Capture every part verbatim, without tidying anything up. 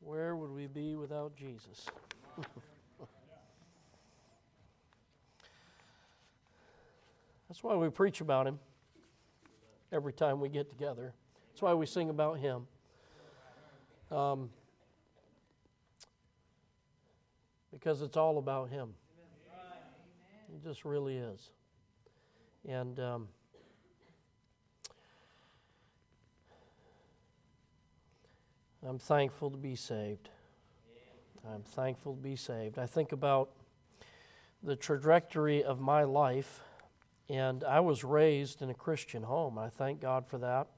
Where would we be without Jesus? That's why we preach about Him every time we get together. That's why we sing about Him. Um, because it's all about Him. It just really is. And um, I'm thankful to be saved. I'm thankful to be saved. I think about the trajectory of my life, and I was raised in a Christian home. I thank God for that.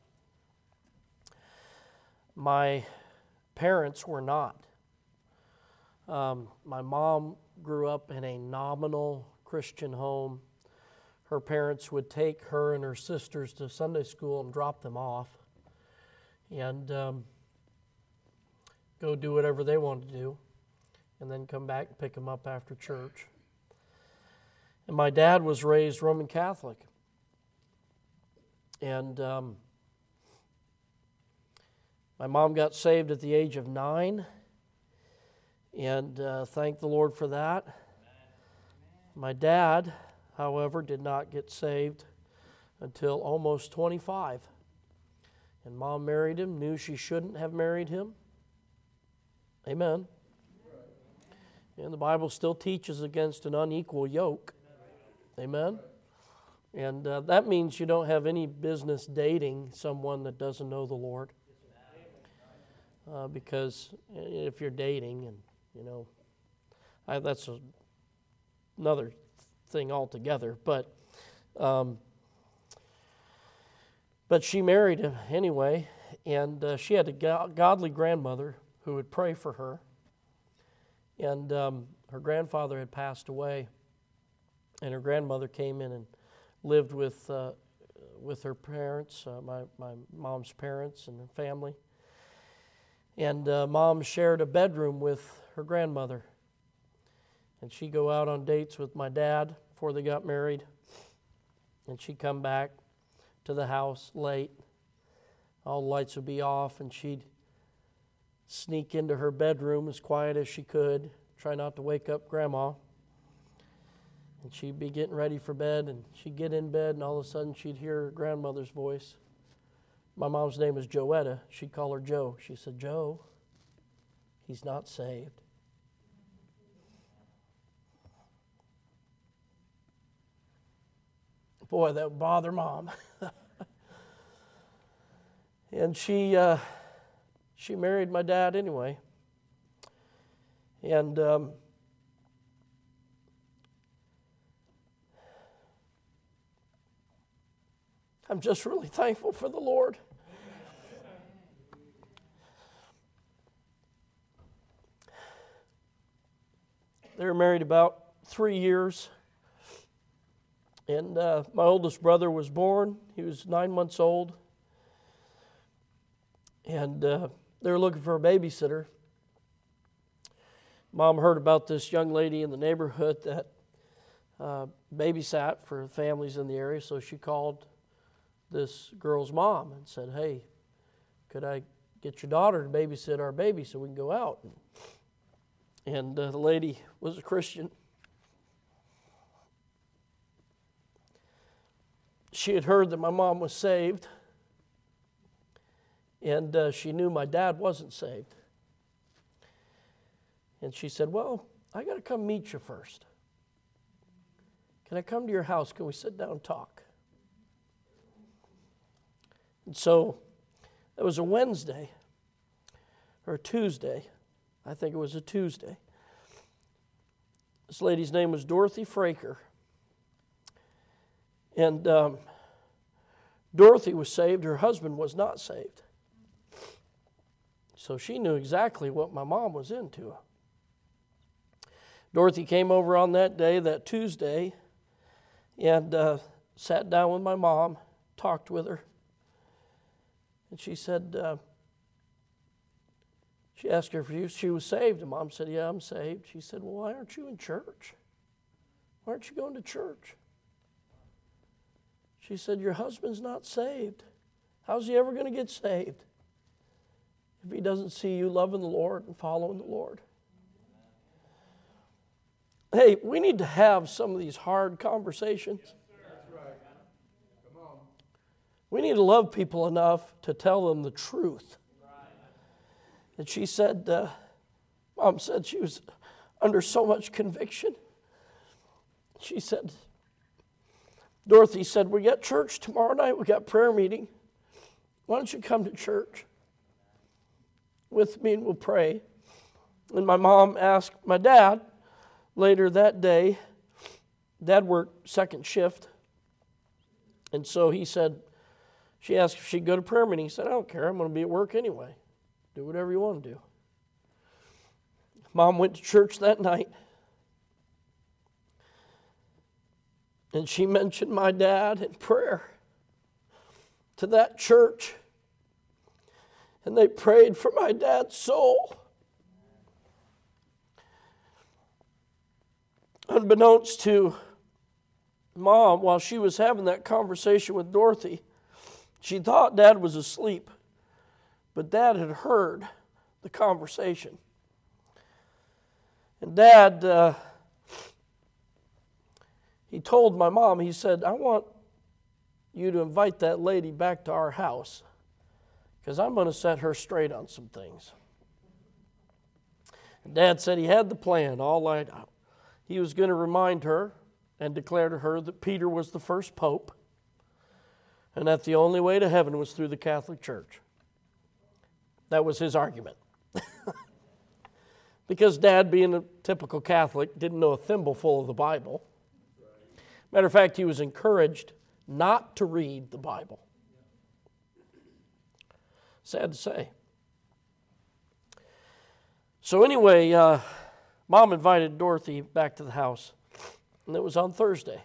My parents were not. Um, my mom grew up in a nominal Christian home. Her parents would take her and her sisters to Sunday school and drop them off and um, go do whatever they wanted to do, and then come back and pick them up after church. And my dad was raised Roman Catholic. And um, my mom got saved at the age of nine, and uh, thank the Lord for that. My dad, however, did not get saved until almost twenty-five. And Mom married him, knew she shouldn't have married him. Amen. And the Bible still teaches against an unequal yoke. Amen. And uh, that means you don't have any business dating someone that doesn't know the Lord. Uh, because if you're dating, and you know, I, that's a, another thing altogether. But, um, but she married him anyway, and uh, she had a go- godly grandmother who would pray for her. And um, her grandfather had passed away, and her grandmother came in and lived with uh, with her parents, uh, my, my mom's parents and her family. And uh, Mom shared a bedroom with her grandmother. And she'd go out on dates with my dad before they got married. And she'd come back to the house late. All the lights would be off, and she'd sneak into her bedroom as quiet as she could, try not to wake up Grandma. And she'd be getting ready for bed, and she'd get in bed, and all of a sudden she'd hear her grandmother's voice. My mom's name was Joetta. She'd call her Joe. She said, "Joe, he's not saved." Boy, that would bother Mom. And she uh, she married my dad anyway. And um, I'm just really thankful for the Lord. They were married about three years. And uh, my oldest brother was born. He was nine months old. And uh, they were looking for a babysitter. Mom heard about this young lady in the neighborhood that uh, babysat for families in the area, so she called this girl's mom and said, "Hey, could I get your daughter to babysit our baby so we can go out?" And uh, the lady was a Christian. She had heard that my mom was saved, and uh, she knew my dad wasn't saved. And she said, "Well, I got to come meet you first. Can I come to your house? Can we sit down and talk?" And so it was a Wednesday or a Tuesday. I think it was a Tuesday. This lady's name was Dorothy Fraker. And um, Dorothy was saved. Her husband was not saved. So she knew exactly what my mom was into. Dorothy came over on that day, that Tuesday, and uh, sat down with my mom, talked with her. And she said, uh, she asked her if she was saved. And Mom said, "Yeah, I'm saved." She said, "Well, why aren't you in church? Why aren't you going to church?" She said, "Your husband's not saved. How's he ever going to get saved?" if he doesn't see you loving the Lord and following the Lord. Hey, we need to have some of these hard conversations. That's right. Come on. We need to love people enough to tell them the truth. And she said, uh, Mom said she was under so much conviction. She said, Dorothy said, we got church tomorrow night. We got prayer meeting. Why don't you come to church with me and we'll pray. And my mom asked my dad later that day. Dad worked second shift. And so he said, she asked if she'd go to prayer meeting. He said, I don't care. I'm going to be at work anyway. Do whatever you want to do. Mom went to church that night. And she mentioned my dad in prayer to that church. And they prayed for my dad's soul. Unbeknownst to Mom, while she was having that conversation with Dorothy, she thought Dad was asleep. But Dad had heard the conversation. And Dad, uh, he told my mom, he said, I want you to invite that lady back to our house because I'm going to set her straight on some things. And Dad said he had the plan all laid out. He was going to remind her and declare to her that Peter was the first pope and that the only way to heaven was through the Catholic Church. That was his argument. Because Dad, being a typical Catholic, didn't know a thimbleful of the Bible. Matter of fact, he was encouraged not to read the Bible. Sad to say. So anyway, uh, Mom invited Dorothy back to the house, and it was on Thursday.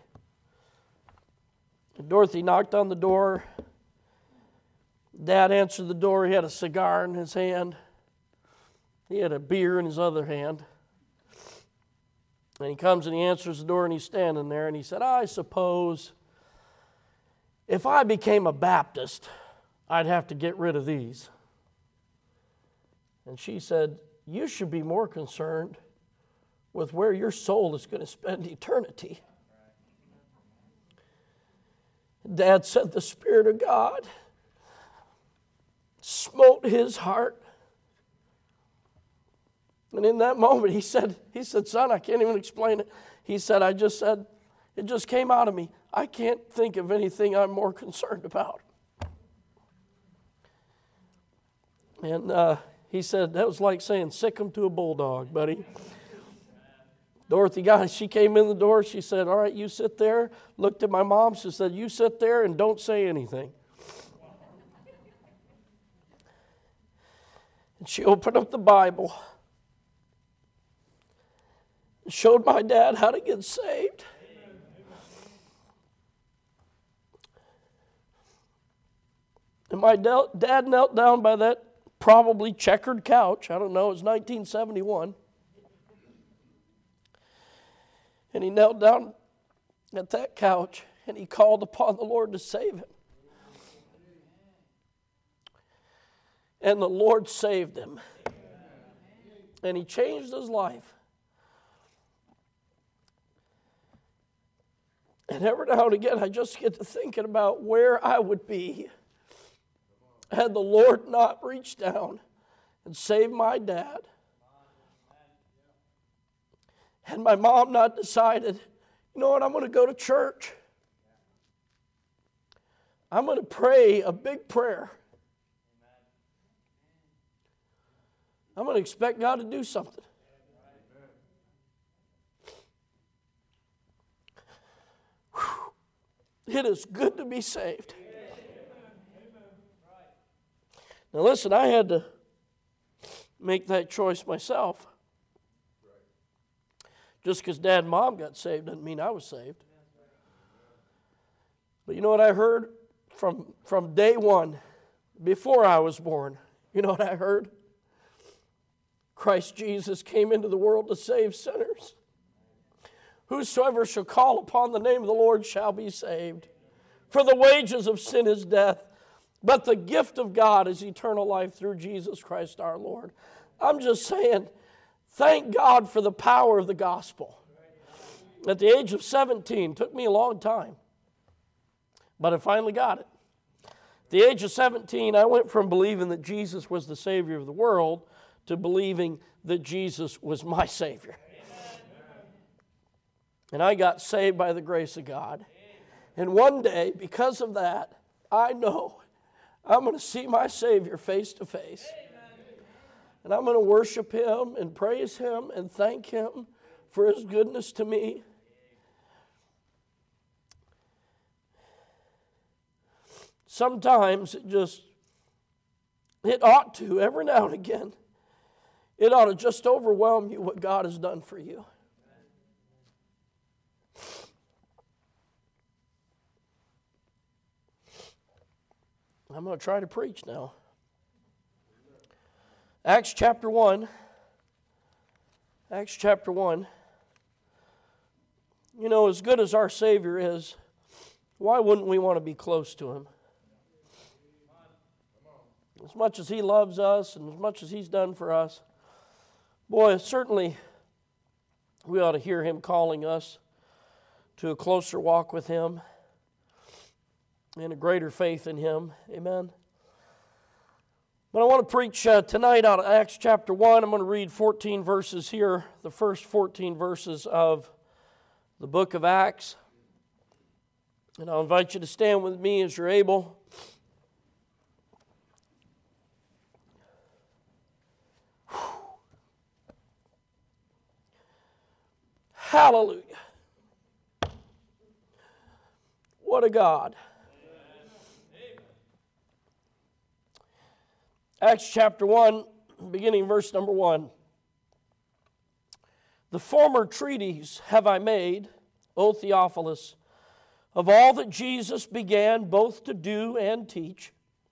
And Dorothy knocked on the door. Dad answered the door. He had a cigar in his hand. He had a beer in his other hand. And he comes and he answers the door and he's standing there and he said, I suppose if I became a Baptist, I'd have to get rid of these. And she said, you should be more concerned with where your soul is going to spend eternity. Dad said the Spirit of God smote his heart. And in that moment, he said, he said, son, I can't even explain it. He said, I just said, it just came out of me. I can't think of anything I'm more concerned about. And uh, he said, that was like saying, sick 'em to a bulldog, buddy. Dorothy got, she came in the door. She said, all right, you sit there. Looked at my mom. She said, you sit there and don't say anything. And she opened up the Bible and showed my dad how to get saved. And my dad knelt down by that probably checkered couch. I don't know, it was nineteen seventy-one. And he knelt down at that couch and he called upon the Lord to save him. And the Lord saved him. And he changed his life. And every now and again, I just get to thinking about where I would be had the Lord not reached down and saved my dad. Had my mom not decided, you know what, I'm going to go to church. I'm going to pray a big prayer. I'm going to expect God to do something. Whew. It is good to be saved. Now listen, I had to make that choice myself. Just because Dad and Mom got saved doesn't mean I was saved. But you know what I heard from, from day one, before I was born? You know what I heard? Christ Jesus came into the world to save sinners. Whosoever shall call upon the name of the Lord shall be saved. For the wages of sin is death, But the gift of God is eternal life through Jesus Christ our Lord. I'm just saying, thank God for the power of the gospel. At the age of seventeen, took me a long time, but I finally got it. At the age of seventeen, I went from believing that Jesus was the Savior of the world to believing that Jesus was my Savior. And I got saved by the grace of God. And one day, because of that, I know I'm going to see my Savior face to face. And I'm going to worship Him and praise Him and thank Him for His goodness to me. Sometimes it just, it ought to, every now and again, it ought to just overwhelm you what God has done for you. I'm going to try to preach now. Acts chapter one. Acts chapter one. You know, as good as our Savior is, why wouldn't we want to be close to Him? As much as He loves us and as much as He's done for us, boy, certainly we ought to hear Him calling us to a closer walk with Him and a greater faith in Him. Amen. But I want to preach uh, tonight out of Acts chapter one. I'm going to read fourteen verses here, the first fourteen verses of the book of Acts. And I'll invite you to stand with me as you're able. Hallelujah. What a God. Acts chapter one, beginning verse number one. The former treatise have I made, O Theophilus, of all that Jesus began both to do and teach,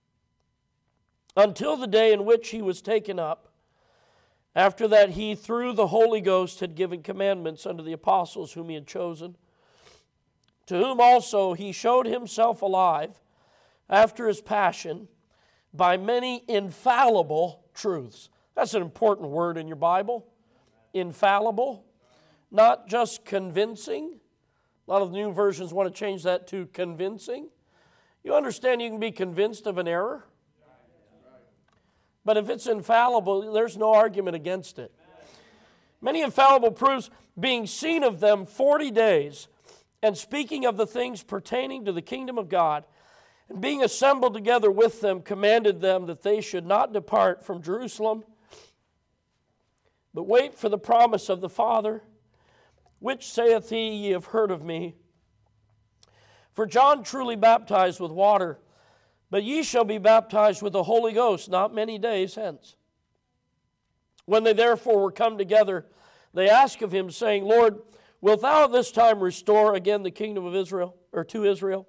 until the day in which He was taken up. After that He, through the Holy Ghost, had given commandments unto the apostles whom He had chosen, to whom also He showed Himself alive after His passion, by many infallible truths. That's an important word in your Bible. Infallible. Not just convincing. A lot of the new versions want to change that to convincing. You understand you can be convinced of an error? But if it's infallible, there's no argument against it. Many infallible proofs, being seen of them forty days, and speaking of the things pertaining to the kingdom of God, and being assembled together with them, commanded them that they should not depart from Jerusalem, but wait for the promise of the Father, which saith He, Ye have heard of me. For John truly baptized with water, but ye shall be baptized with the Holy Ghost not many days hence. When they therefore were come together, they asked of Him, saying, Lord, wilt Thou at this time restore again the kingdom of Israel, or to Israel?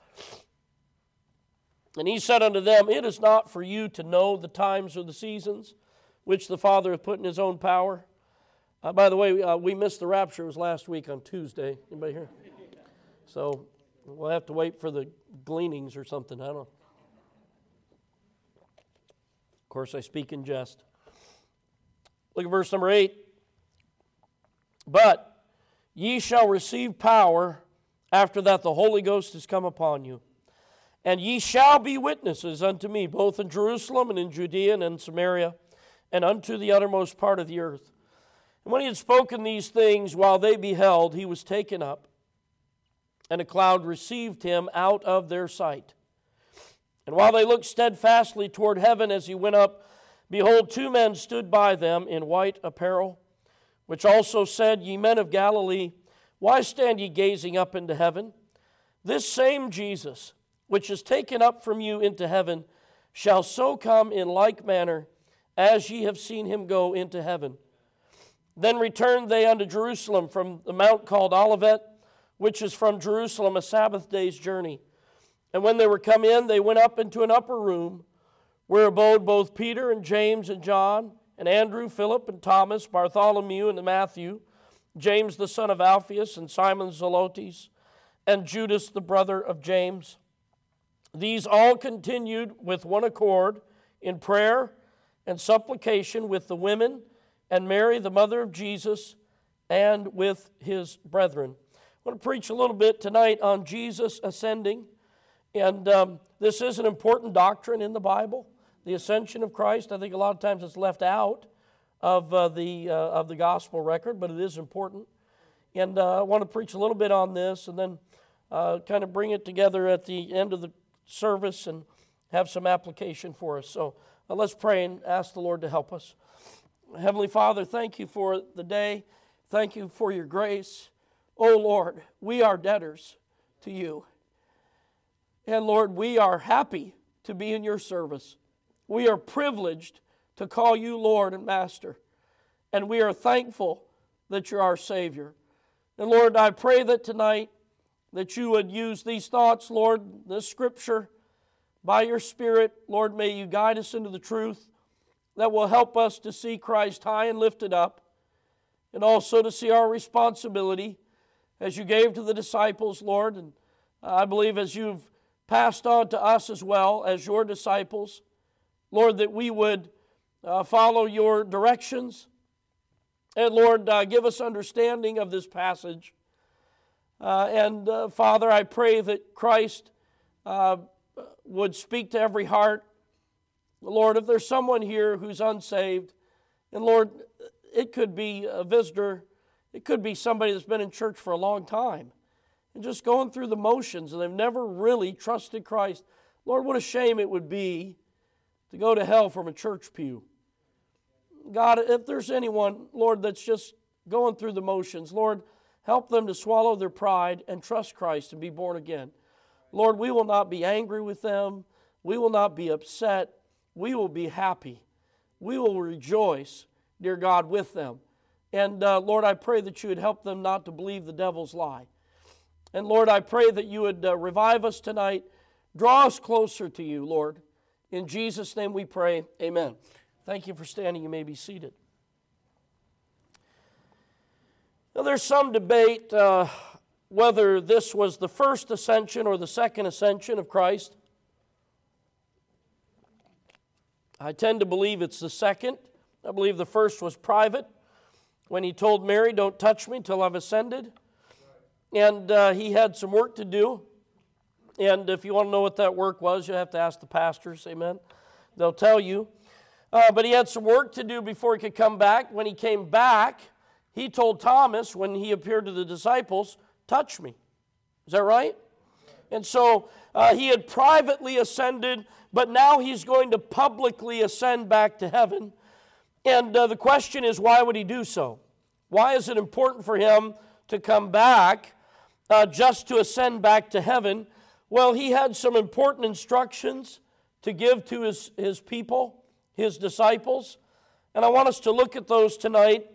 And He said unto them, It is not for you to know the times or the seasons which the Father hath put in His own power. Uh, by the way, uh, we missed the rapture. It was last week on Tuesday. Anybody here? So we'll have to wait for the gleanings or something. I don't know. Of course, I speak in jest. Look at verse number eight. But ye shall receive power after that the Holy Ghost is come upon you. And ye shall be witnesses unto me, both in Jerusalem and in Judea and in Samaria, and unto the uttermost part of the earth. And when He had spoken these things, while they beheld, He was taken up, and a cloud received Him out of their sight. And while they looked steadfastly toward heaven as He went up, behold, two men stood by them in white apparel, which also said, Ye men of Galilee, why stand ye gazing up into heaven? This same Jesus, which is taken up from you into heaven, shall so come in like manner as ye have seen Him go into heaven. Then returned they unto Jerusalem from the mount called Olivet, which is from Jerusalem a Sabbath day's journey. And when they were come in, they went up into an upper room, where abode both Peter and James and John, and Andrew, Philip, and Thomas, Bartholomew, and Matthew, James the son of Alphaeus, and Simon Zelotes, and Judas the brother of James. These all continued with one accord in prayer and supplication with the women and Mary, the mother of Jesus, and with his brethren. I want to preach a little bit tonight on Jesus ascending. And um, this is an important doctrine in the Bible, the ascension of Christ. I think a lot of times it's left out of uh, the uh, of the gospel record, but it is important. And uh, I want to preach a little bit on this and then uh, kind of bring it together at the end of the service and have some application for us. So uh, let's pray and ask the Lord to help us. Heavenly Father, thank you for the day. Thank you for your grace. Oh Lord, we are debtors to you. And Lord, we are happy to be in your service. We are privileged to call you Lord and Master. And we are thankful that you're our Savior. And Lord, I pray that tonight that you would use these thoughts, Lord, this scripture, by your Spirit. Lord, may you guide us into the truth that will help us to see Christ high and lifted up, and also to see our responsibility as you gave to the disciples, Lord, and I believe as you've passed on to us as well as your disciples, Lord, that we would uh, follow your directions. And Lord, uh, give us understanding of this passage. Uh, and uh, Father, I pray that Christ uh, would speak to every heart. Lord, if there's someone here who's unsaved, and Lord, it could be a visitor, it could be somebody that's been in church for a long time, and just going through the motions, and they've never really trusted Christ. Lord, what a shame it would be to go to hell from a church pew. God, if there's anyone, Lord, that's just going through the motions, Lord, help them to swallow their pride and trust Christ and be born again. Lord, we will not be angry with them. We will not be upset. We will be happy. We will rejoice, dear God, with them. And uh, Lord, I pray that you would help them not to believe the devil's lie. And Lord, I pray that you would uh, revive us tonight. Draw us closer to you, Lord. In Jesus' name we pray, amen. Thank you for standing. You may be seated. Now, there's some debate uh, whether this was the first ascension or the second ascension of Christ. I tend to believe it's the second. I believe the first was private, when he told Mary, don't touch me till I've ascended. And uh, he had some work to do. And if you want to know what that work was, you have to ask the pastors, amen. They'll tell you. Uh, but he had some work to do before he could come back. When he came back, he told Thomas, when he appeared to the disciples, touch me. Is that right? And so uh, he had privately ascended, but now he's going to publicly ascend back to heaven. And uh, the question is, why would he do so? Why is it important for him to come back uh, just to ascend back to heaven? Well, he had some important instructions to give to his, his people, his disciples. And I want us to look at those tonight.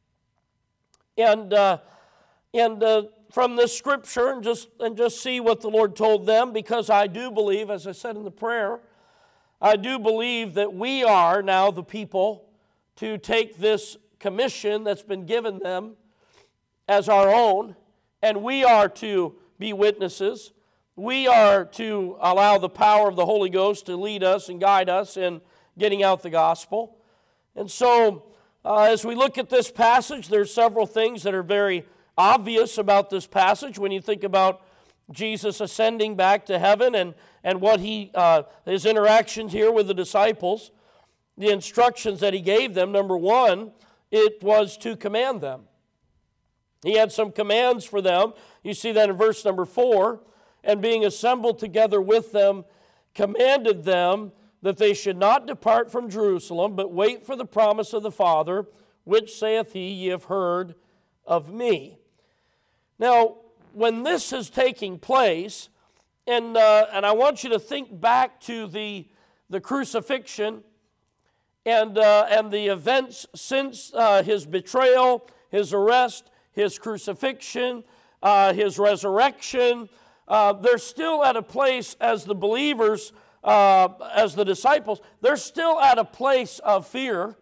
And uh, and uh, from this scripture, and just, and just see what the Lord told them, because I do believe, as I said in the prayer, I do believe that we are now the people to take this commission that's been given them as our own, and we are to be witnesses. We are to allow the power of the Holy Ghost to lead us and guide us in getting out the gospel. And so, uh, as we look at this passage, there's several things that are very obvious about this passage when you think about Jesus ascending back to heaven and, and what he uh, his interactions here with the disciples. The instructions that he gave them, number one, it was to command them. He had some commands for them. You see that in verse number four. And being assembled together with them, commanded them that they should not depart from Jerusalem, but wait for the promise of the Father, which saith he, ye have heard of me. Now, when this is taking place, and uh, and I want you to think back to the, the crucifixion and, uh, and the events since uh, his betrayal, his arrest, his crucifixion, uh, his resurrection. Uh, they're still at a place as the believers, uh, as the disciples, they're still at a place of fear.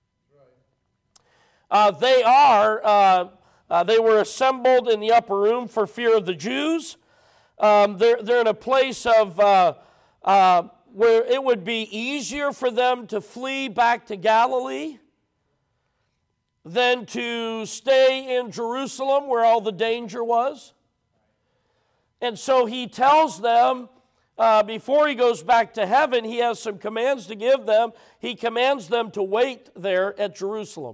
Uh, they are, uh, uh, they were assembled in the upper room for fear of the Jews. Um, they're, they're in a place of, uh, uh, where it would be easier for them to flee back to Galilee than to stay in Jerusalem where all the danger was. And so he tells them, uh, before he goes back to heaven, he has some commands to give them. He commands them to wait there at Jerusalem.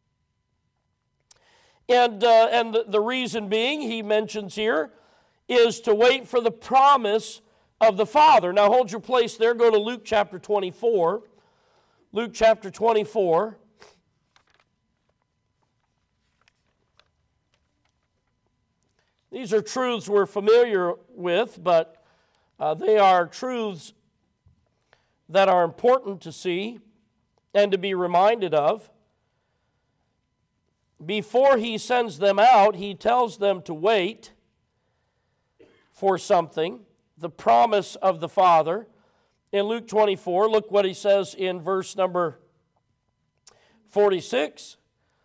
And, uh, and the, the reason being, he mentions here, is to wait for the promise of the Father. Now hold your place there. Go to Luke chapter twenty-four. Luke chapter twenty-four. These are truths we're familiar with, but uh, they are truths that are important to see and to be reminded of. Before he sends them out, he tells them to wait for something, the promise of the Father. In Luke twenty-four, look what he says in verse number forty-six.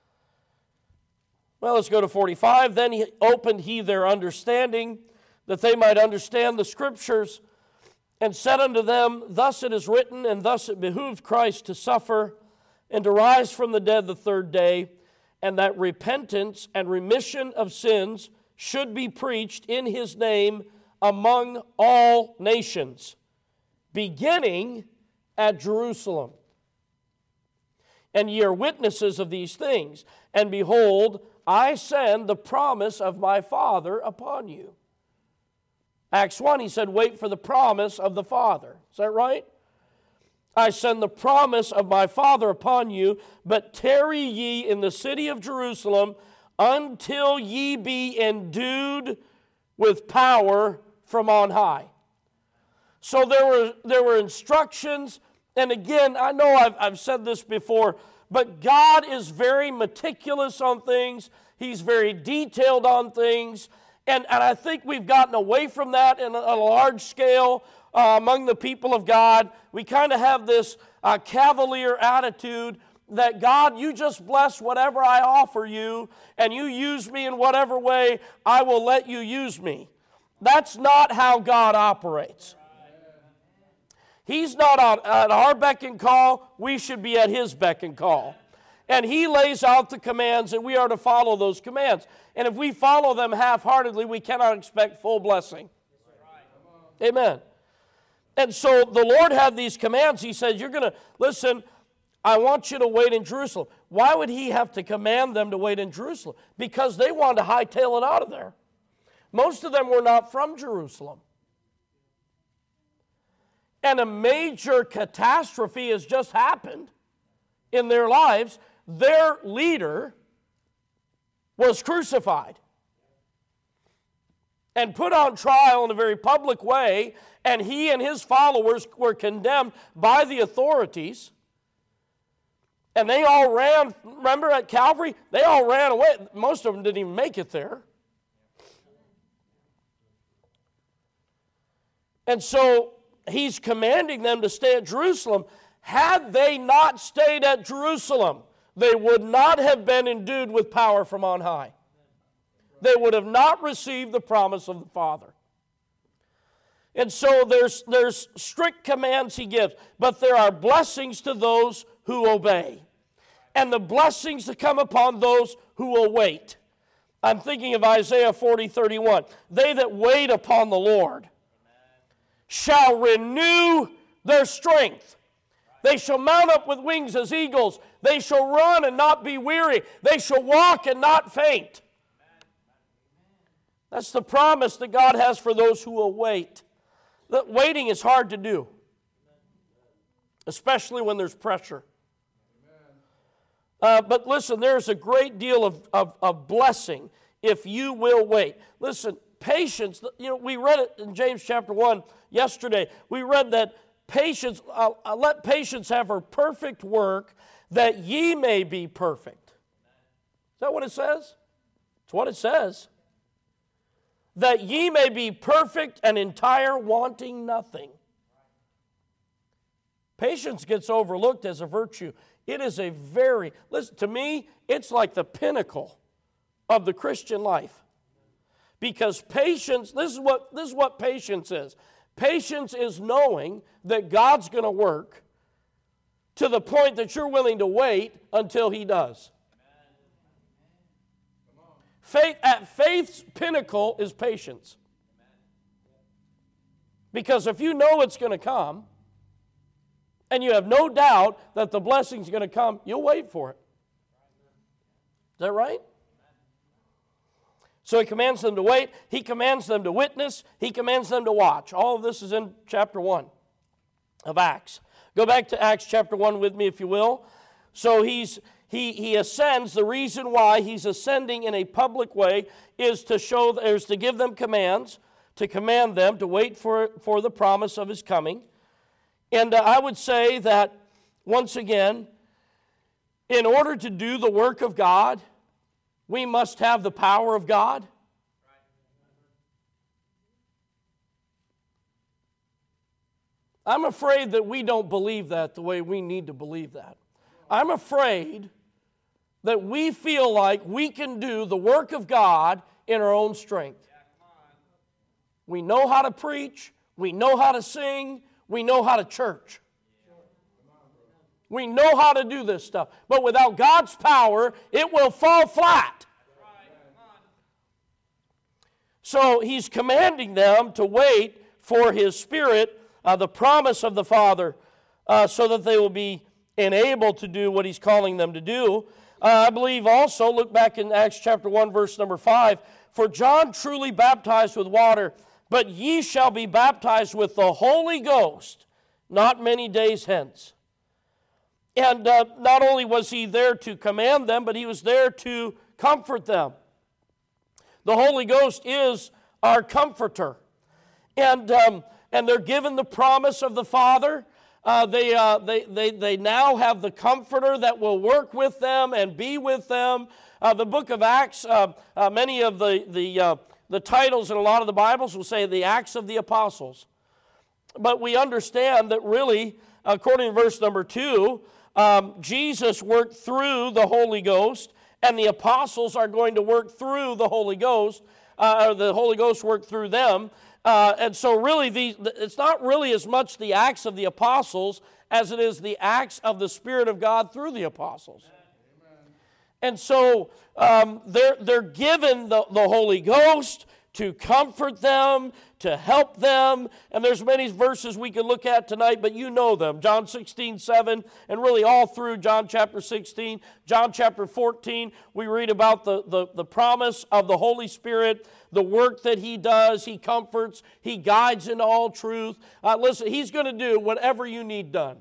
Well, let's go to forty-five. Then he opened he their understanding, that they might understand the Scriptures, and said unto them, Thus it is written, and thus it behooved Christ to suffer, and to rise from the dead the third day, and that repentance and remission of sins should be preached in his name among all nations, beginning at Jerusalem. And ye are witnesses of these things. And behold, I send the promise of my Father upon you. Acts one, he said, wait for the promise of the Father. Is that right? I send the promise of my Father upon you, but tarry ye in the city of Jerusalem until ye be endued with power from on high. So there were, there were instructions, and again, I know I've, I've said this before, but God is very meticulous on things. He's very detailed on things, and, and I think we've gotten away from that in a, a large scale uh, among the people of God. We kind of have this uh, cavalier attitude that God, you just bless whatever I offer you, and you use me in whatever way I will let you use me. That's not how God operates. He's not at our beck and call. We should be at his beck and call. And he lays out the commands, and we are to follow those commands. And if we follow them half-heartedly, we cannot expect full blessing. Amen. And so the Lord had these commands. He said, you're going to, listen, I want you to wait in Jerusalem. Why would he have to command them to wait in Jerusalem? Because they wanted to hightail it out of there. Most of them were not from Jerusalem. And a major catastrophe has just happened in their lives. Their leader was crucified and put on trial in a very public way, and he and his followers were condemned by the authorities. And they all ran, remember at Calvary? They all ran away. Most of them didn't even make it there. And so he's commanding them to stay at Jerusalem. Had they not stayed at Jerusalem, they would not have been endued with power from on high. They would have not received the promise of the Father. And so there's, there's strict commands he gives, but there are blessings to those who obey, and the blessings to come upon those who will wait. I'm thinking of Isaiah forty thirty-one. They that wait upon the Lord shall renew their strength. They shall mount up with wings as eagles. They shall run and not be weary. They shall walk and not faint. That's the promise that God has for those who will wait. That waiting is hard to do, especially when there's pressure. Uh, but listen, there's a great deal of, of, of blessing if you will wait. Listen, patience, you know, we read it in James chapter one yesterday. We read that patience, uh, uh, let patience have her perfect work, that ye may be perfect. Is that what it says? It's what it says. That ye may be perfect and entire, wanting nothing. Patience gets overlooked as a virtue. It is a very, listen, to me, it's like the pinnacle of the Christian life. Because patience, this is what, this is what patience is. Patience is knowing that God's going to work to the point that you're willing to wait until He does. Faith, at faith's pinnacle is patience. Because if you know it's going to come, and you have no doubt that the blessing's going to come, you'll wait for it. Is that right? So He commands them to wait. He commands them to witness. He commands them to watch. All of this is in chapter one of Acts. Go back to Acts chapter one with me, if you will. So he's he he ascends. The reason why he's ascending in a public way is to show, is to give them commands, to command them to wait for, for the promise of His coming. And uh, I would say that, once again, in order to do the work of God, we must have the power of God. I'm afraid that we don't believe that the way we need to believe that. I'm afraid that we feel like we can do the work of God in our own strength. We know how to preach. We know how to sing. We know how to church. We know how to do this stuff. But without God's power, it will fall flat. So He's commanding them to wait for His Spirit, uh, the promise of the Father, uh, so that they will be enabled to do what He's calling them to do. Uh, I believe also, look back in Acts chapter one, verse number five, for John truly baptized with water, but ye shall be baptized with the Holy Ghost not many days hence. And uh, not only was He there to command them, but He was there to comfort them. The Holy Ghost is our comforter. And, um, and they're given the promise of the Father. Uh, they, uh, they, they, they now have the Comforter that will work with them and be with them. Uh, the book of Acts, uh, uh, many of the, the, uh, the titles in a lot of the Bibles will say the Acts of the Apostles. But we understand that really, according to verse number two, um, Jesus worked through the Holy Ghost, and the apostles are going to work through the Holy Ghost, uh, or the Holy Ghost worked through them. Uh, and so really, the, it's not really as much the acts of the apostles as it is the acts of the Spirit of God through the apostles. Amen. And so um, they're, they're given the, the Holy Ghost to comfort them, to help them. And there's many verses we can look at tonight, but you know them. John sixteen, seven, and really all through John chapter sixteen. John chapter fourteen, we read about the, the, the promise of the Holy Spirit, the work that He does. He comforts, He guides into all truth. Uh, listen, He's going to do whatever you need done.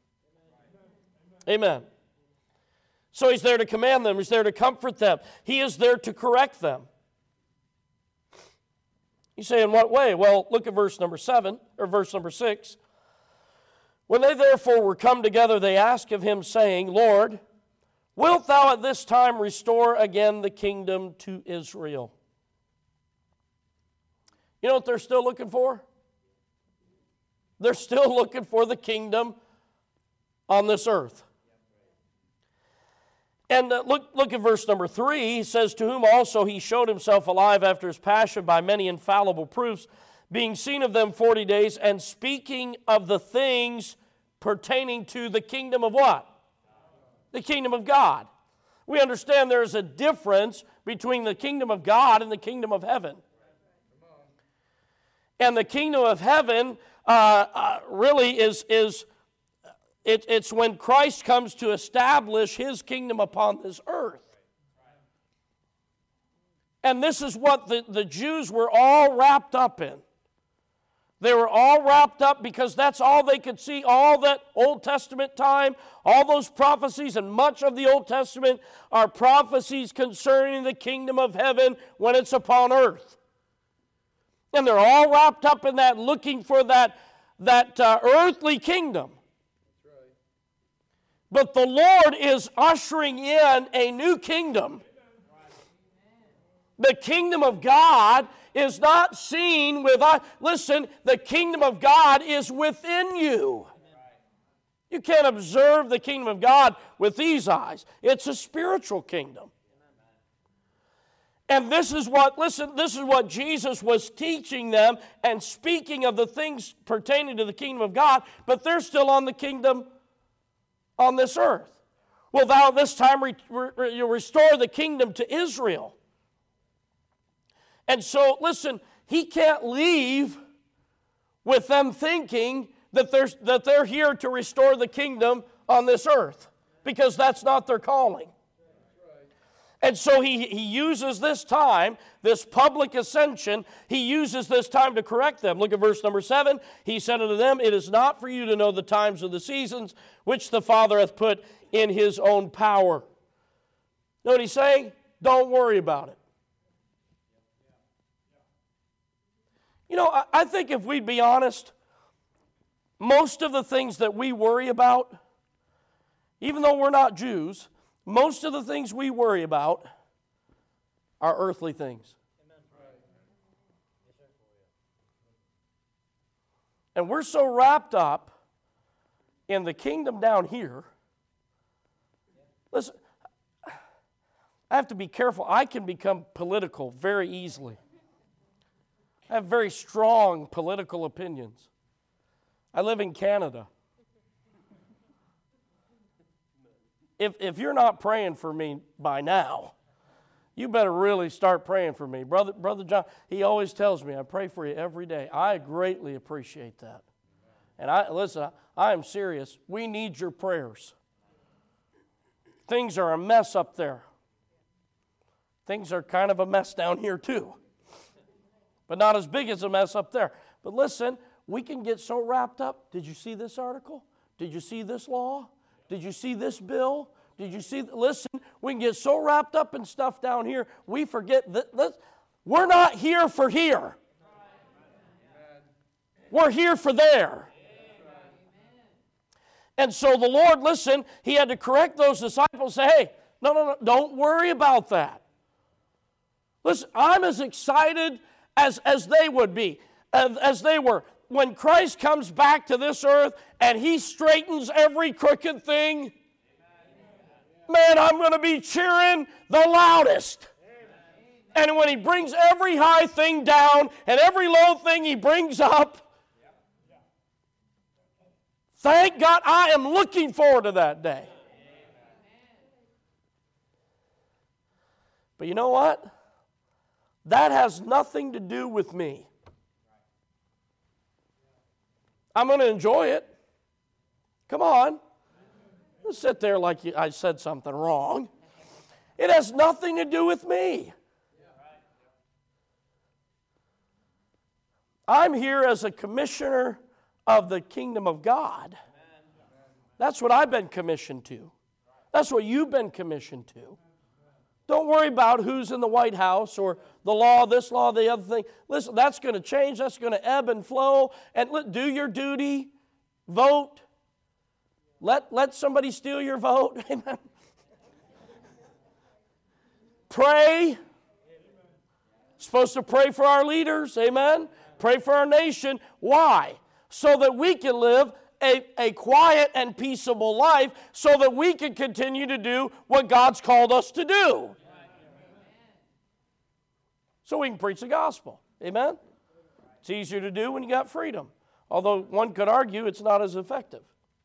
Amen. So He's there to command them. He's there to comfort them. He is there to correct them. You say, in what way? Well, look at verse number seven, or verse number six. When they therefore were come together, they asked of Him, saying, Lord, wilt Thou at this time restore again the kingdom to Israel? You know what they're still looking for? They're still looking for the kingdom on this earth. And uh, look, look at verse number three. He says, to whom also He showed Himself alive after His passion by many infallible proofs, being seen of them forty days, and speaking of the things pertaining to the kingdom of what? The kingdom of God. We understand there is a difference between the kingdom of God and the kingdom of heaven. And the kingdom of heaven uh, uh, really is... is It, it's when Christ comes to establish His kingdom upon this earth. And this is what the, the Jews were all wrapped up in. They were all wrapped up because that's all they could see. All that Old Testament time, all those prophecies, and much of the Old Testament are prophecies concerning the kingdom of heaven when it's upon earth. And they're all wrapped up in that, looking for that, that uh, earthly kingdom. But the Lord is ushering in a new kingdom. The kingdom of God is not seen with us. Listen, the kingdom of God is within you. You can't observe the kingdom of God with these eyes. It's a spiritual kingdom. And this is what, listen, this is what Jesus was teaching them and speaking of the things pertaining to the kingdom of God, but they're still on the kingdom on this earth. Will thou this time re- re- you restore the kingdom to Israel? And so, listen, he can't leave with them thinking that they're, that they're here to restore the kingdom on this earth, because that's not their calling. And so he, he uses this time, this public ascension, he uses this time to correct them. Look at verse number seven. He said unto them, it is not for you to know the times of the seasons which the Father hath put in his own power. Know what he's saying? Don't worry about it. You know, I, I think if we'd be honest, most of the things that we worry about, even though we're not Jews, most of the things we worry about are earthly things. And we're so wrapped up in the kingdom down here. Listen, I have to be careful. I can become political very easily. I have very strong political opinions. I live in Canada. If, if you're not praying for me by now, you better really start praying for me. Brother, Brother John, he always tells me, I pray for you every day. I greatly appreciate that. And I listen, I, I am serious. We need your prayers. Things are a mess up there. Things are kind of a mess down here too. But not as big as a mess up there. But listen, we can get so wrapped up. Did you see this article? Did you see this law? Did you see this bill? Did you see? Listen, we can get so wrapped up in stuff down here, we forget that, that we're not here for here. We're here for there. And so the Lord, listen, he had to correct those disciples, say, hey, no, no, no, don't worry about that. Listen, I'm as excited as, as they would be, as, as they were. When Christ comes back to this earth and he straightens every crooked thing, man, I'm going to be cheering the loudest. And when he brings every high thing down and every low thing he brings up, thank God, I am looking forward to that day. But you know what? That has nothing to do with me. I'm going to enjoy it. Come on. Don't sit there like you, I said something wrong. It has nothing to do with me. I'm here as a commissioner of the kingdom of God. That's what I've been commissioned to. That's what you've been commissioned to. Don't worry about who's in the White House or the law, this law, the other thing. Listen, that's going to change. That's going to ebb and flow. And let, do your duty. Vote. Let, let somebody steal your vote. Amen. Pray. Supposed to pray for our leaders. Amen. Pray for our nation. Why? So that we can live a, a quiet and peaceable life, so that we can continue to do what God's called us to do. So we can preach the gospel. Amen? It's easier to do when you got freedom. Although one could argue it's not as effective.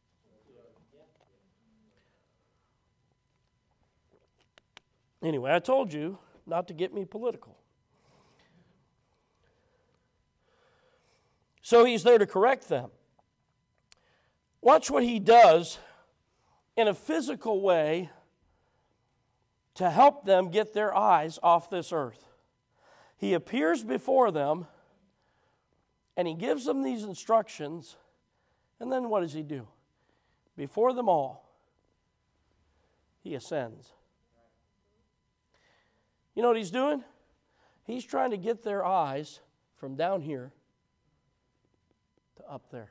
Anyway, I told you not to get me political. So he's there to correct them. Watch what he does in a physical way to help them get their eyes off this earth. He appears before them and he gives them these instructions, and then what does he do? Before them all, he ascends. You know what he's doing? He's trying to get their eyes from down here to up there.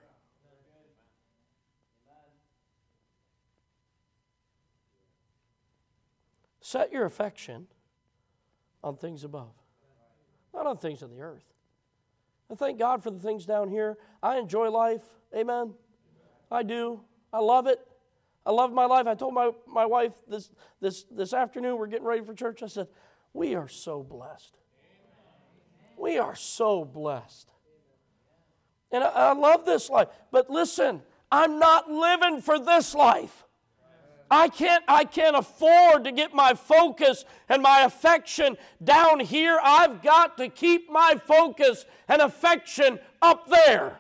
Set your affection on things above, not on things of the earth. I thank God for the things down here. I enjoy life. Amen. I do. I love it. I love my life. I told my, my wife this, this, this afternoon, we're getting ready for church, I said, We are so blessed. We are so blessed. And I, I love this life. But listen, I'm not living for this life. I can't, I can't afford to get my focus and my affection down here. I've got to keep my focus and affection up there.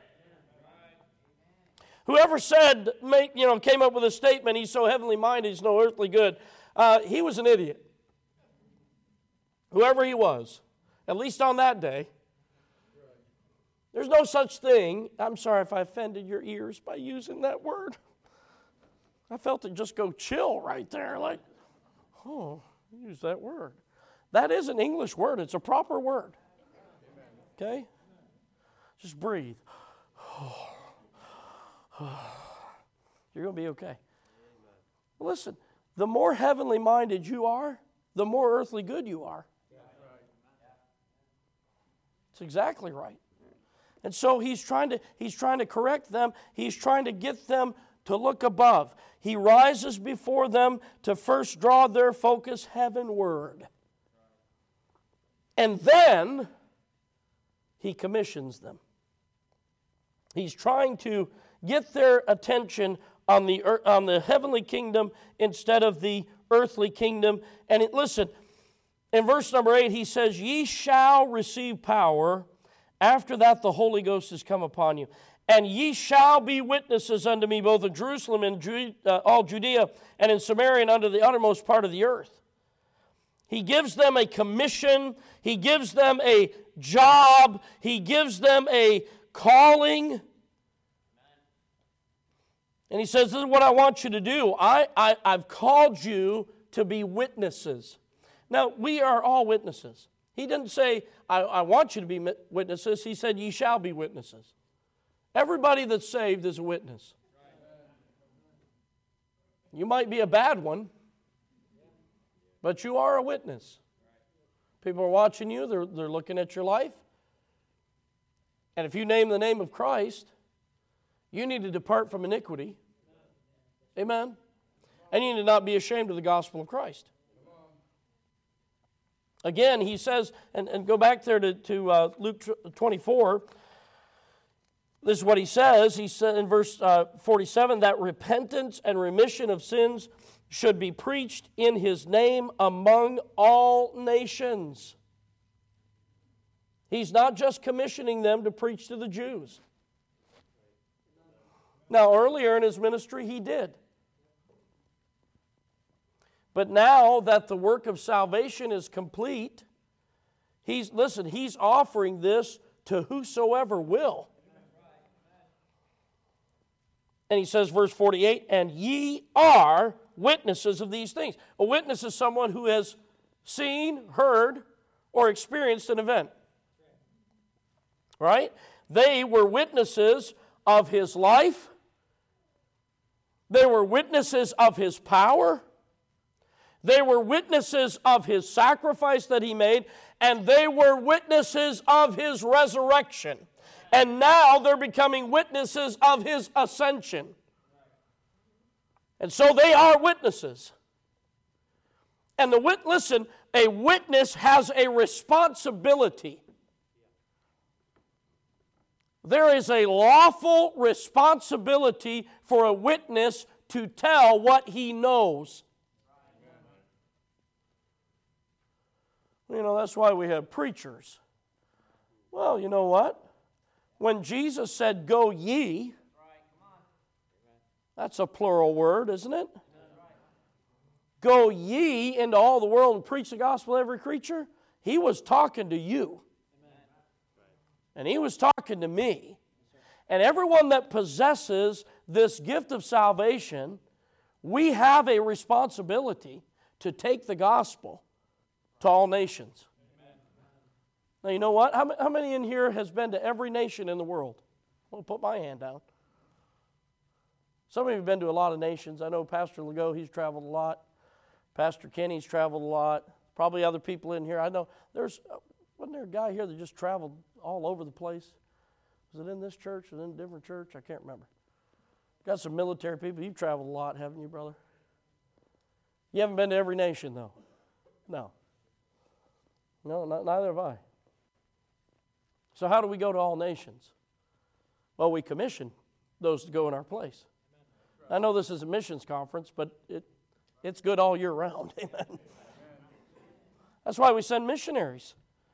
Whoever said, make, you know, came up with a statement, he's so heavenly minded, he's no earthly good, uh, he was an idiot. Whoever he was, at least on that day. There's no such thing. I'm sorry if I offended your ears by using that word. I felt it just go chill right there, like, oh, use that word. That is an English word. It's a proper word. Okay? Just breathe. You're going to be okay. Listen, the more heavenly minded you are, the more earthly good you are. It's exactly right. And so he's trying to he's trying to correct them. He's trying to get them to look above. He rises before them to first draw their focus heavenward. And then he commissions them. He's trying to get their attention on the on the heavenly kingdom instead of the earthly kingdom. And it, listen, in verse number eight, he says, "Ye shall receive power. After that the Holy Ghost has come upon you. And ye shall be witnesses unto me both in Jerusalem and Ju- uh, all Judea and in Samaria and unto the uttermost part of the earth." He gives them a commission. He gives them a job. He gives them a calling. And he says, this is what I want you to do. I, I, I've called you to be witnesses. Now, we are all witnesses. He didn't say, I, I want you to be witnesses. He said, ye shall be witnesses. Everybody that's saved is a witness. You might be a bad one, but you are a witness. People are watching you. They're, they're looking at your life. And if you name the name of Christ, you need to depart from iniquity. Amen? And you need to not be ashamed of the gospel of Christ. Again, he says, and, and go back there to, to uh, Luke twenty-four. This is what he says. He said in verse uh, forty-seven, that repentance and remission of sins should be preached in his name among all nations. He's not just commissioning them to preach to the Jews. Now, earlier in his ministry, he did. But now that the work of salvation is complete, he's, listen, he's offering this to whosoever will. And he says, verse forty-eight, and ye are witnesses of these things. A witness is someone who has seen, heard, or experienced an event. Right? They were witnesses of his life. They were witnesses of his power. They were witnesses of his sacrifice that he made, and they were witnesses of his resurrection. And now they're becoming witnesses of his ascension. And so they are witnesses. And the wit- listen, a witness has a responsibility. There is a lawful responsibility for a witness to tell what he knows. You know, that's why we have preachers. Well, you know what? When Jesus said, go ye, that's a plural word, isn't it? Go ye into all the world and preach the gospel to every creature. He was talking to you. And he was talking to me. And everyone that possesses this gift of salvation, we have a responsibility to take the gospel to all nations. Now, you know what? How, how many in here has been to every nation in the world? I'll put my hand down. Some of you have been to a lot of nations. I know Pastor Legault, he's traveled a lot. Pastor Kenny's traveled a lot. Probably other people in here. I know there's, wasn't there a guy here that just traveled all over the place? Was it in this church or in a different church? I can't remember. Got some military people. You've traveled a lot, haven't you, brother? You haven't been to every nation, though. No. No, not, neither have I. So how do we go to all nations? Well, we commission those to go in our place. I know this is a missions conference, but it it's good all year round. Amen. That's why we send missionaries.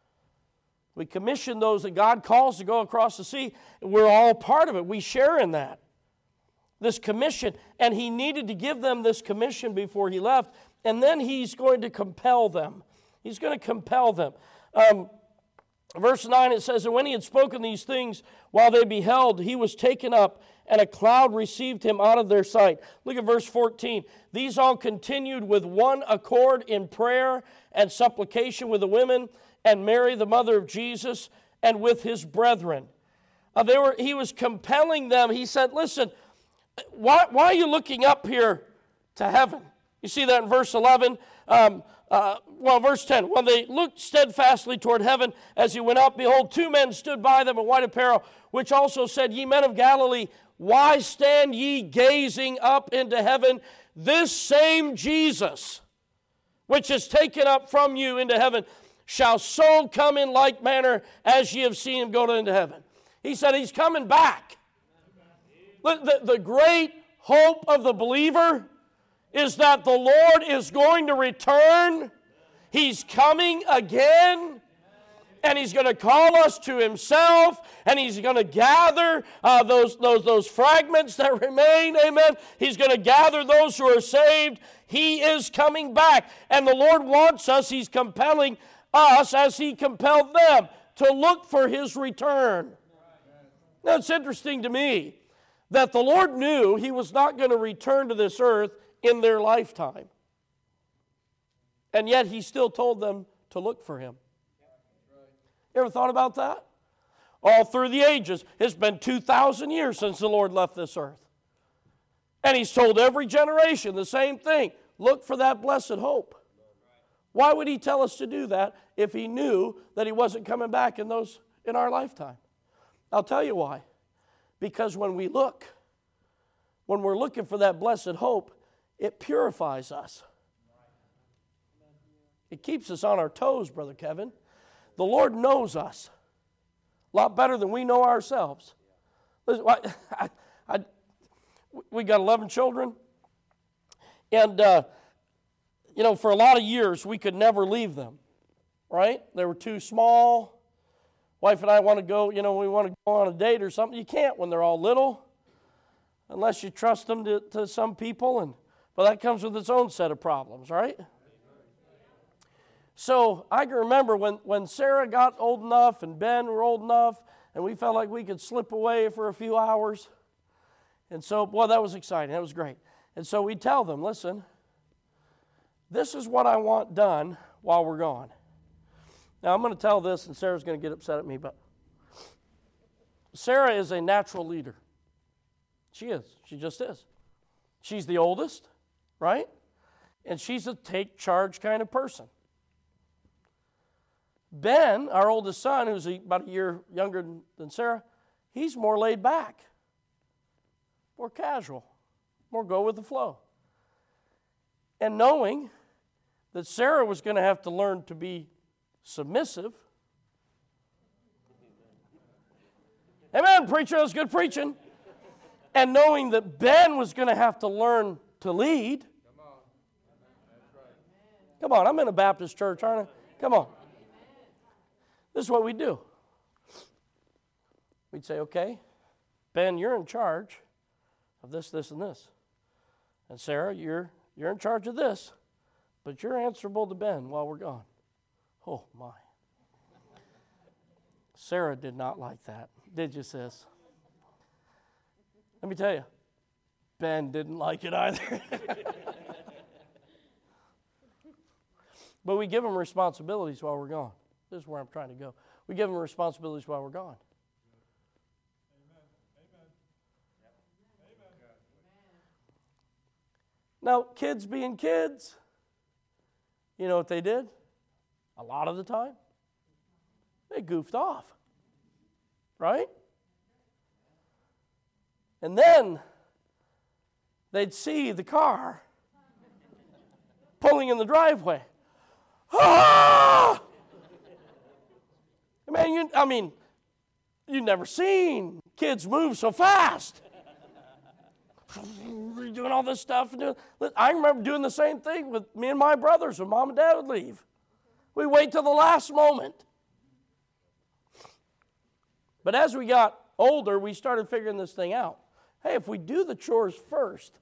We commission those that God calls to go across the sea. We're all part of it. We share in that. This commission. And he needed to give them this commission before he left. And then he's going to compel them. He's going to compel them. Um, verse nine, it says, and when he had spoken these things, while they beheld, he was taken up, and a cloud received him out of their sight. Look at verse fourteen. These all continued with one accord in prayer and supplication with the women, and Mary, the mother of Jesus, and with his brethren. Uh, they were, he was compelling them. He said, listen, why, why are you looking up here to heaven? You see that in verse eleven. Um, uh, well, verse ten. When they looked steadfastly toward heaven as he went up, behold, two men stood by them in white apparel, which also said, ye men of Galilee, why stand ye gazing up into heaven? This same Jesus, which is taken up from you into heaven, shall so come in like manner as ye have seen him go into heaven. He said he's coming back. The, the, the great hope of the believer is that the Lord is going to return. He's coming again. And he's going to call us to himself, and he's going to gather uh, those, those, those fragments that remain, amen. He's going to gather those who are saved. He is coming back, and the Lord wants us, he's compelling us as he compelled them to look for his return. Now it's interesting to me that the Lord knew he was not going to return to this earth in their lifetime. And yet he still told them to look for him. You ever thought about that? All through the ages, it's been two thousand years since the Lord left this earth. And he's told every generation the same thing. Look for that blessed hope. Why would he tell us to do that if he knew that he wasn't coming back in those in our lifetime? I'll tell you why. Because when we look, when we're looking for that blessed hope, it purifies us. It keeps us on our toes, Brother Kevin. The Lord knows us a lot better than we know ourselves. Listen, I, I, we got eleven children, and uh, you know, for a lot of years we could never leave them. Right? They were too small. Wife and I want to go. You know, we want to go on a date or something. You can't when they're all little, unless you trust them to, to some people, and but that comes with its own set of problems, right? So I can remember when, when Sarah got old enough and Ben were old enough and we felt like we could slip away for a few hours. And so, boy, that was exciting. That was great. And so we'd tell them, listen, this is what I want done while we're gone. Now, I'm going to tell this, and Sarah's going to get upset at me, but Sarah is a natural leader. She is. She just is. She's the oldest, right? And she's a take charge kind of person. Ben, our oldest son, who's about a year younger than Sarah, he's more laid back, more casual, more go with the flow. And knowing that Sarah was going to have to learn to be submissive. Amen, preacher, that's good preaching. And knowing that Ben was going to have to learn to lead. Come on. That's right. Come on, I'm in a Baptist church, aren't I? Come on. This is what we do. We'd say, okay, Ben, you're in charge of this, this, and this. And Sarah, you're you're in charge of this, but you're answerable to Ben while we're gone. Oh, my. Sarah did not like that, did you, sis? Let me tell you, Ben didn't like it either. But we give him responsibilities while we're gone. This is where I'm trying to go. We give them responsibilities while we're gone. Amen. Amen. Amen. Now, kids being kids, you know what they did? A lot of the time, they goofed off. Right? And then they'd see the car pulling in the driveway. Ah! Man, you, I mean, you've never seen kids move so fast. You're doing all this stuff. And doing, I remember doing the same thing with me and my brothers when Mom and Dad would leave. We wait till the last moment. But as we got older, we started figuring this thing out. Hey, if we do the chores first,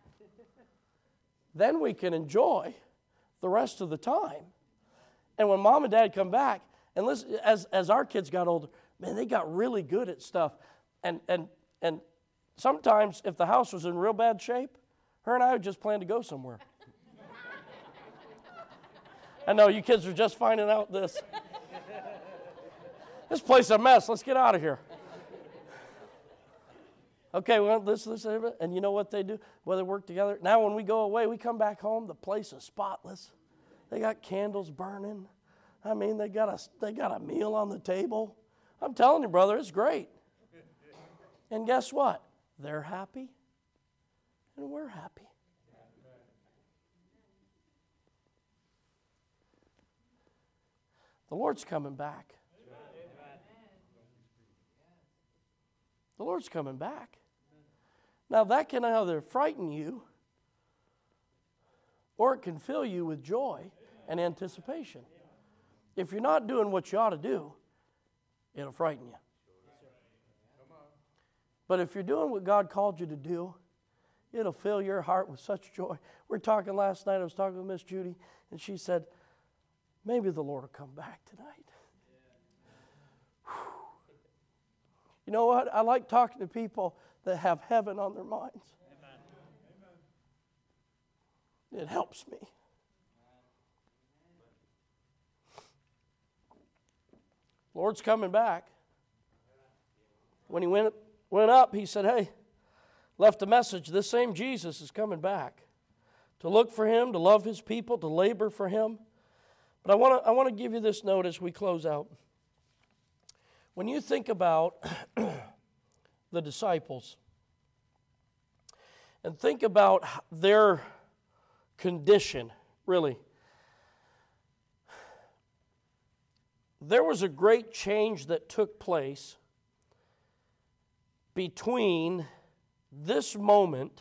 then we can enjoy the rest of the time. And when Mom and Dad come back, and listen, as, as our kids got older, man, they got really good at stuff. And, and, and sometimes, if the house was in real bad shape, her and I would just plan to go somewhere. I know you kids are just finding out this. This place is a mess. Let's get out of here. Okay, well, this, this, and you know what they do? Well, they work together. Now, when we go away, we come back home. The place is spotless. They got candles burning. I mean, they got a they got a meal on the table. I'm telling you, brother, it's great. And guess what? They're happy, and we're happy. The Lord's coming back. The Lord's coming back. Now, that can either frighten you or it can fill you with joy and anticipation. If you're not doing what you ought to do, it'll frighten you. But if you're doing what God called you to do, it'll fill your heart with such joy. We were talking last night, I was talking with Miss Judy, and she said, maybe the Lord will come back tonight. You know what? I like talking to people that have heaven on their minds. Amen. It helps me. Lord's coming back. When he went, went up, he said, hey, left a message. This same Jesus is coming back. To look for him, to love his people, to labor for him. But I want to I want to give you this note as we close out. When you think about the disciples and think about their condition, really, there was a great change that took place between this moment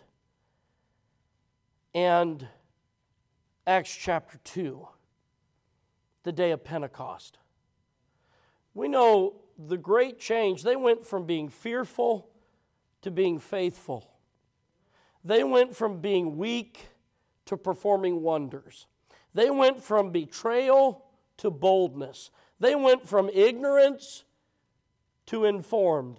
and Acts chapter two, the day of Pentecost. We know the great change. They went from being fearful to being faithful. They went from being weak to performing wonders. They went from betrayal to boldness. They went from ignorance to informed.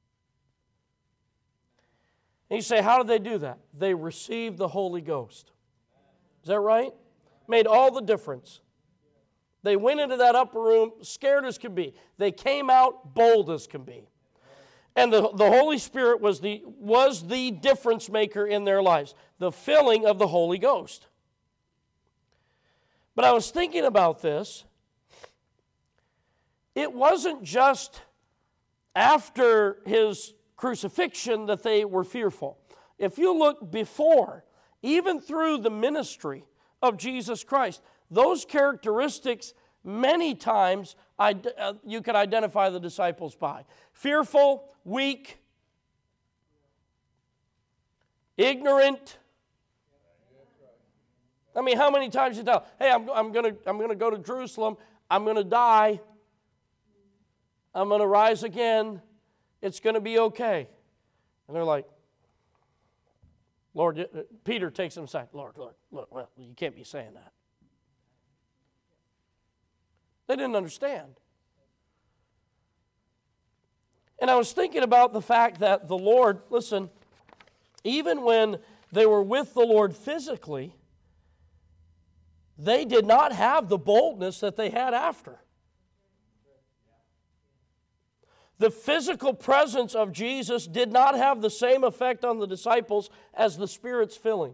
And you say, how did they do that? They received the Holy Ghost. Is that right? Made all the difference. They went into that upper room scared as could be. They came out bold as can be. And the, the Holy Spirit was the, was the difference maker in their lives. The filling of the Holy Ghost. But I was thinking about this. It wasn't just after his crucifixion that they were fearful. If you look before, even through the ministry of Jesus Christ, those characteristics many times uh, you could identify the disciples by. Fearful, weak, ignorant. I mean, how many times you tell, hey, I'm, I'm going to I'm going to go to Jerusalem, I'm going to die, I'm going to rise again, it's going to be okay. And they're like, Lord, Peter takes them aside. Lord, Lord, look, well, you can't be saying that. They didn't understand. And I was thinking about the fact that the Lord, listen, even when they were with the Lord physically, they did not have the boldness that they had after. The physical presence of Jesus did not have the same effect on the disciples as the Spirit's filling.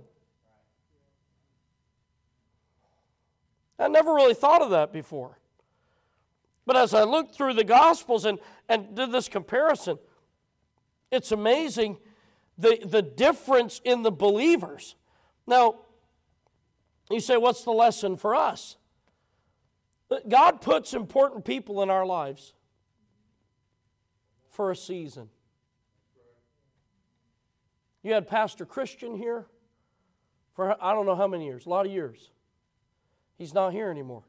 I never really thought of that before. But as I looked through the Gospels and, and did this comparison, it's amazing the, the difference in the believers. Now, you say, what's the lesson for us? God puts important people in our lives. for a season. You had Pastor Christian here for I don't know how many years, a lot of years. He's not here anymore.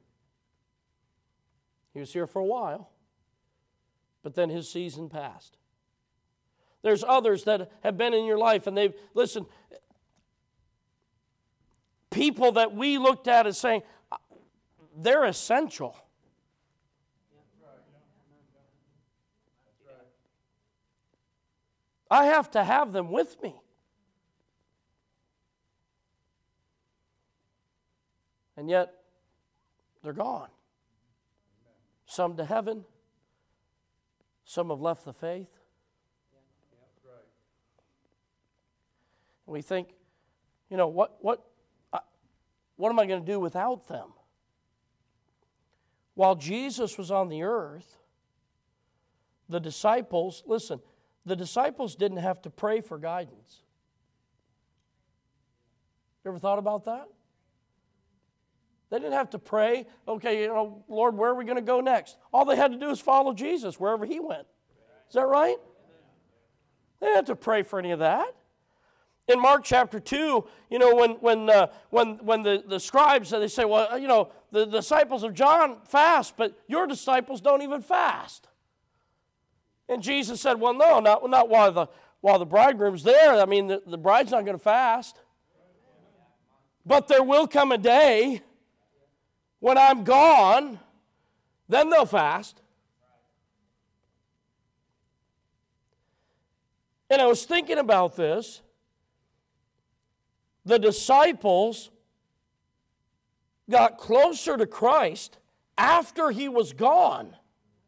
He was here for a while, but then his season passed. There's others that have been in your life, and they've, listen, people that we looked at as saying, they're essential. I have to have them with me. And yet, they're gone. Some to heaven. Some have left the faith. We think, you know, what what uh, what am I going to do without them? While Jesus was on the earth, the disciples, listen, the disciples didn't have to pray for guidance. You ever thought about that? They didn't have to pray, okay, you know, Lord, where are we going to go next? All they had to do is follow Jesus wherever he went. Is that right? They didn't have to pray for any of that. In Mark chapter two, you know, when when uh, when when the, the scribes, they say, well, you know, the disciples of John fast, but your disciples don't even fast. And Jesus said, well, no, not, not while the while the bridegroom's there. I mean, the, the bride's not going to fast. But there will come a day when I'm gone, then they'll fast. And I was thinking about this. The disciples got closer to Christ after he was gone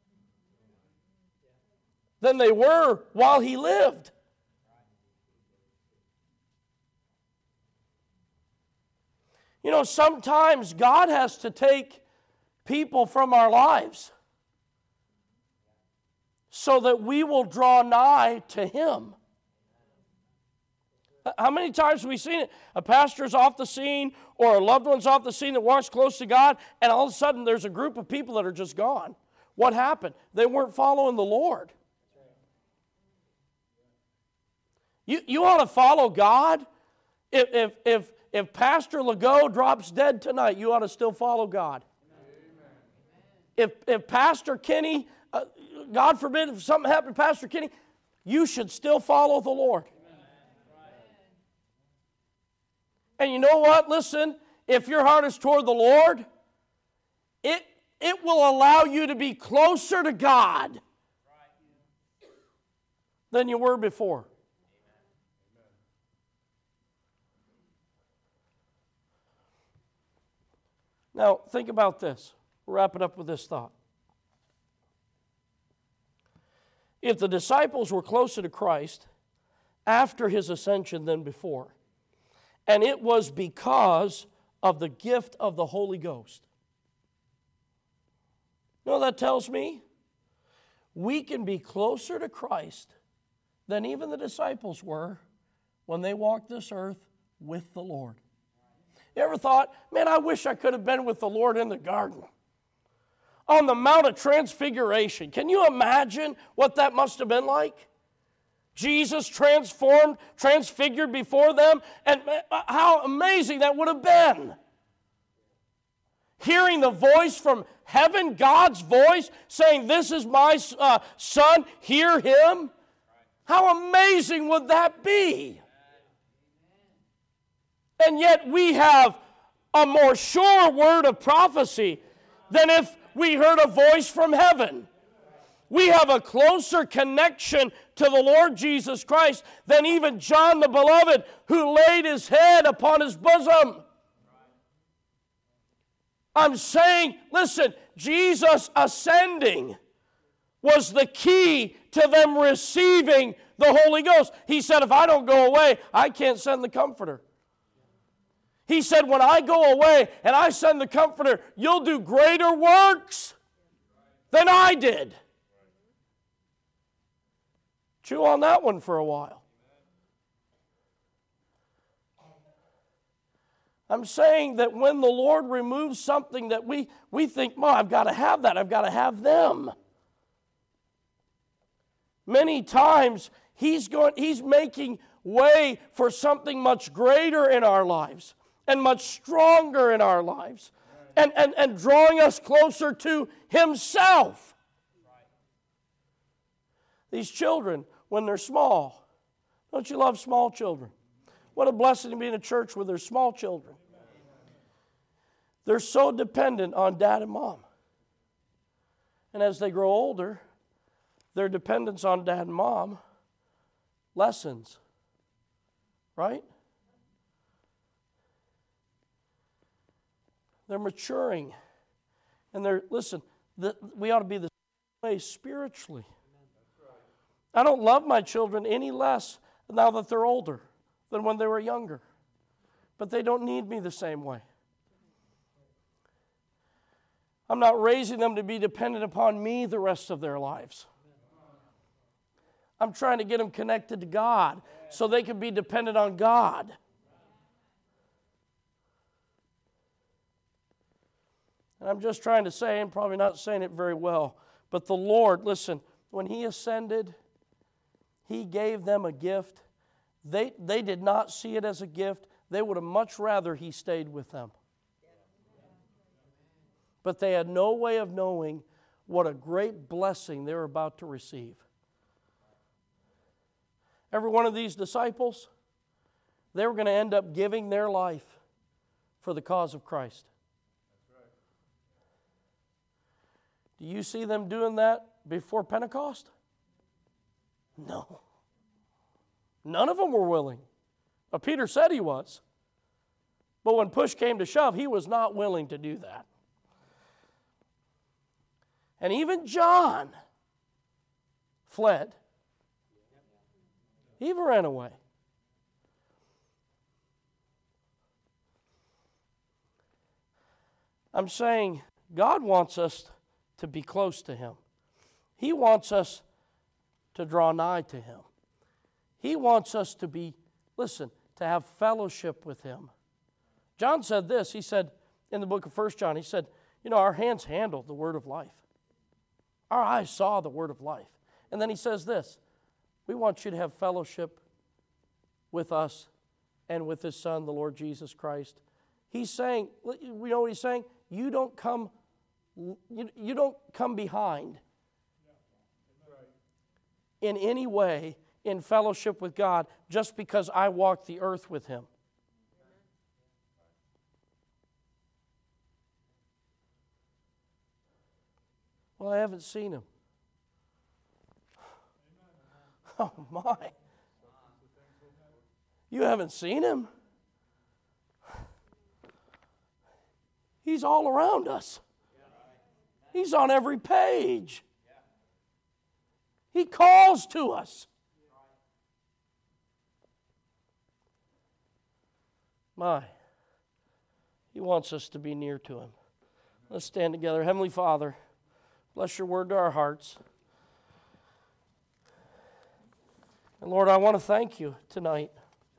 than they were while he lived. You know, sometimes God has to take people from our lives so that we will draw nigh to him. How many times have we seen it? A pastor's off the scene or a loved one's off the scene that walks close to God, and all of a sudden there's a group of people that are just gone. What happened? They weren't following the Lord. You, you want to follow God? If, if, if, if Pastor Legault drops dead tonight, you ought to still follow God. If, if Pastor Kenny, uh, God forbid, if something happened to Pastor Kenny, you should still follow the Lord. And you know what? Listen, if your heart is toward the Lord, it, it will allow you to be closer to God than you were before. Now, think about this. We'll wrap it up with this thought. If the disciples were closer to Christ after his ascension than before, and it was because of the gift of the Holy Ghost. You know what that tells me? We can be closer to Christ than even the disciples were when they walked this earth with the Lord. You ever thought, man, I wish I could have been with the Lord in the garden? On the Mount of Transfiguration. Can you imagine what that must have been like? Jesus transformed, transfigured before them, and how amazing that would have been. Hearing the voice from heaven, God's voice, saying, this is my uh, son, hear him. How amazing would that be? And yet we have a more sure word of prophecy than if we heard a voice from heaven. We have a closer connection to the Lord Jesus Christ than even John the Beloved, who laid his head upon his bosom. I'm saying, listen, Jesus ascending was the key to them receiving the Holy Ghost. He said, if I don't go away, I can't send the Comforter. He said, when I go away and I send the Comforter, you'll do greater works than I did. Chew on that one for a while. I'm saying that when the Lord removes something that we, we think, well, I've got to have that, I've got to have them. Many times He's going, He's making way for something much greater in our lives and much stronger in our lives, and, and, and drawing us closer to Himself. These children, when they're small, don't you love small children? What a blessing to be in a church where there's small children. They're so dependent on dad and mom. And as they grow older, their dependence on dad and mom lessens. Right? They're maturing. And they're, listen, the, we ought to be the same way spiritually. I don't love my children any less now that they're older than when they were younger. But they don't need me the same way. I'm not raising them to be dependent upon me the rest of their lives. I'm trying to get them connected to God so they can be dependent on God. And I'm just trying to say, and probably not saying it very well, but the Lord, listen, when He ascended, He gave them a gift. They, they did not see it as a gift. They would have much rather He stayed with them. But they had no way of knowing what a great blessing they were about to receive. Every one of these disciples, they were going to end up giving their life for the cause of Christ. Do you see them doing that before Pentecost? No. None of them were willing. Well, Peter said he was. But when push came to shove, he was not willing to do that. And even John fled. He even ran away. I'm saying God wants us to be close to Him. He wants us to draw nigh to Him. He wants us to be, listen, to have fellowship with Him. John said this, he said in the book of First John, he said, you know, our hands handled the word of life. Our eyes saw the word of life. And then he says this, we want you to have fellowship with us and with His Son, the Lord Jesus Christ. He's saying, you know what He's saying? You don't come, you, you don't come behind in any way in fellowship with God just because I walk the earth with Him. Well, I haven't seen Him. Oh, my. You haven't seen Him? He's all around us. He's on every page. He calls to us. My, He wants us to be near to Him. Let's stand together. Heavenly Father, bless Your word to our hearts. And Lord, I want to thank You tonight.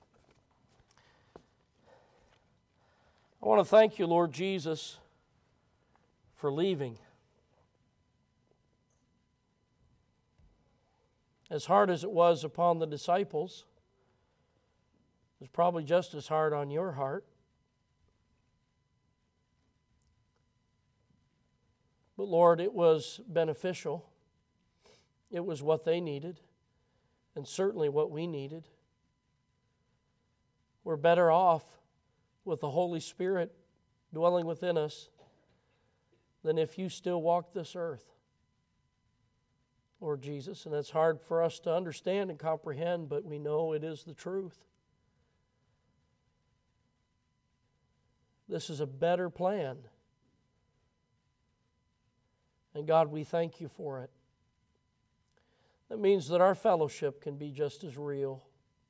I want to thank You, Lord Jesus, for leaving. As hard as it was upon the disciples, it was probably just as hard on Your heart. But Lord, it was beneficial. It was what they needed, and certainly what we needed. We're better off with the Holy Spirit dwelling within us than if You still walk this earth, Lord Jesus. And that's hard for us to understand and comprehend, but we know it is the truth. This is a better plan. And God, we thank You for it. That means that our fellowship can be just as real,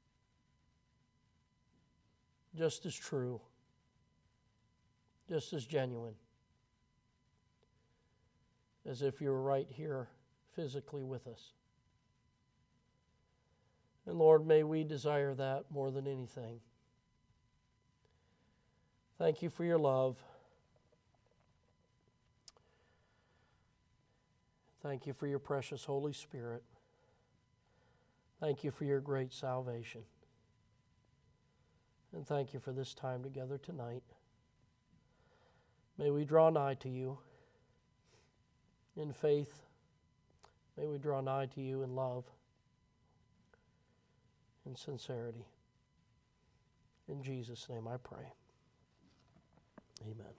just as true, just as genuine, as if You were right here physically with us. And Lord, may we desire that more than anything. Thank You for Your love. Thank You for Your precious Holy Spirit. Thank you for your great salvation. And thank you for this time together tonight. May we draw nigh to you in faith. May we draw nigh to you in love and sincerity. In Jesus' name I pray. Amen.